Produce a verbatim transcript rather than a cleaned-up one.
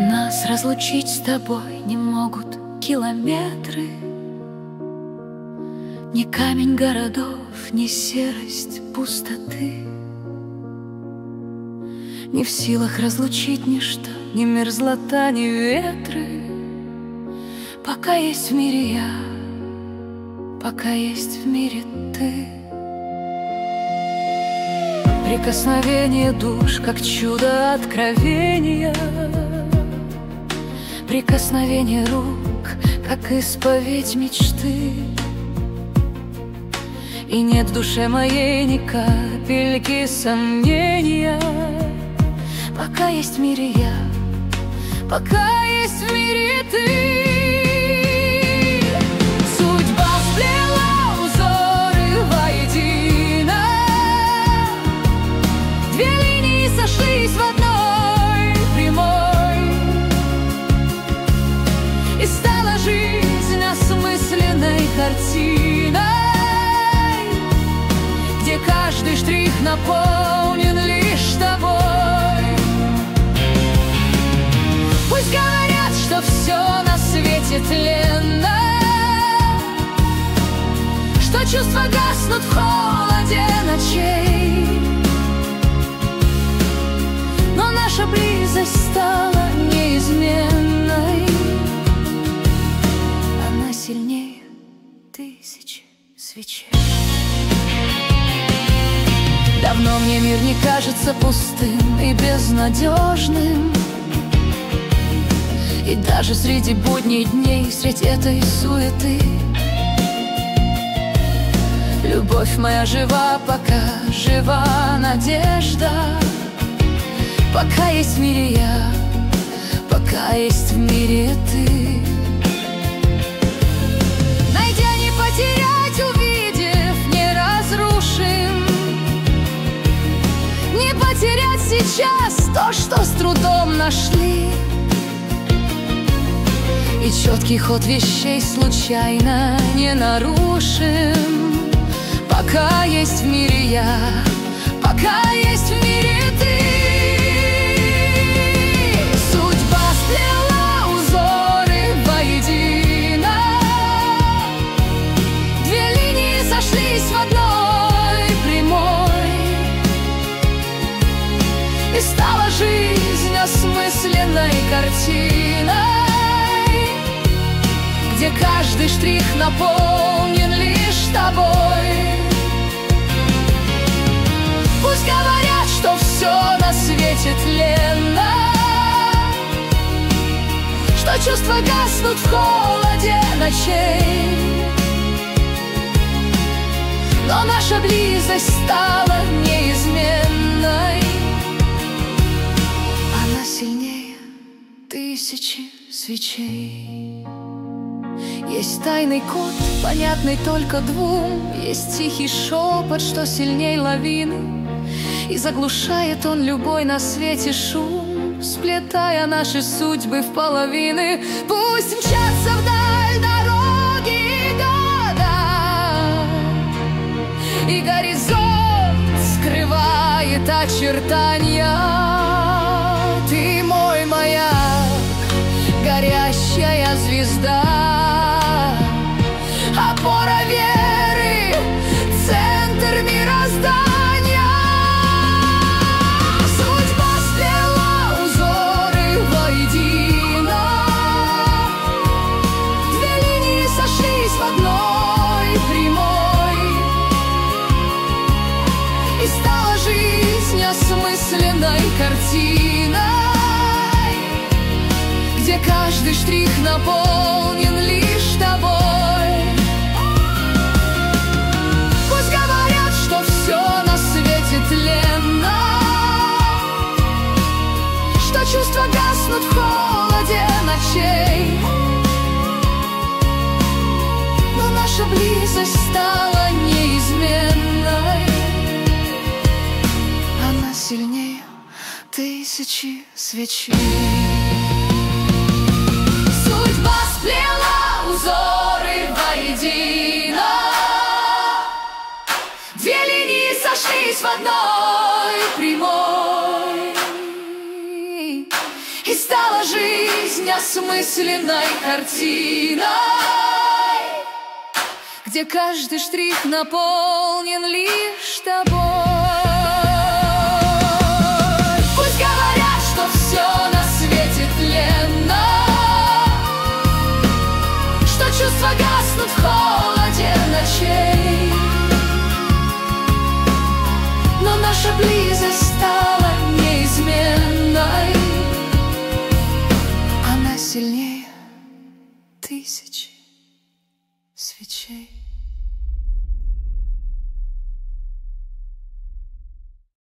Нас разлучить с тобой не могут километры, ни камень городов, ни серость пустоты. Не в силах разлучить ничто, ни мерзлота, ни ветры. Пока есть в мире я, пока есть в мире ты. Прикосновение душ, как чудо откровения, прикосновение рук, как исповедь мечты. И нет в душе моей ни капельки сомнения. Пока есть в мире я, пока есть в мире ты. Судьба сплела узоры воедино, две линии сошлись в одной прямой, и стала жизнь осмысленной картиной, где каждый штрих наполнен лишь тобой. Пусть говорят, что все на свете тленно, что чувства гаснут в холоде ночей, но наша близость стала неизменной. Она сильнее тысячи свечей. Давно мне мир не кажется пустым и безнадежным, и даже среди будней дней, среди этой суеты, любовь моя жива, пока жива надежда. Пока есть в мире я, пока есть в мире ты. Найдя, не потерять, увидев, не разрушим. Не потерять сейчас то, что с трудом нашли. И четкий ход вещей случайно не нарушим. Пока есть в мире я, пока есть в мире ты. Судьба сплела узоры воедино, две линии сошлись в одной прямой, и стала жизнь осмысленной картиной, где каждый штрих наполнен лишь тобой. Пусть говорят, что все на свете тленно, что чувства гаснут в холоде ночей, но наша близость стала неизменной. Она сильнее тысячи свечей. Есть тайный код, понятный только двум, есть тихий шепот, что сильней лавины, и заглушает он любой на свете шум, сплетая наши судьбы в половины. Пусть мчатся вдаль дороги и года, и горизонт скрывает очертания. Ты мой маяк, горящая звезда, опора веры, центр мироздания. Судьба сплела узоры воедино, две линии сошлись в одной прямой, и стала жизнь осмысленной картиной, где каждый штрих наполнен лишь тобой. Пусть говорят, что все на свете тленно, что чувства гаснут в холоде ночей, но наша близость стала неизменной. Она сильнее тысячи свечей. Судьба сплела узоры воедино, две линии сошлись в одной прямой, и стала жизнь осмысленной картиной, где каждый штрих наполнен лишь тобой. Пусть говорят, что все на свете тленно, что чувства гаснут в холоде ночей, но наша близость стала неизменной, она сильнее.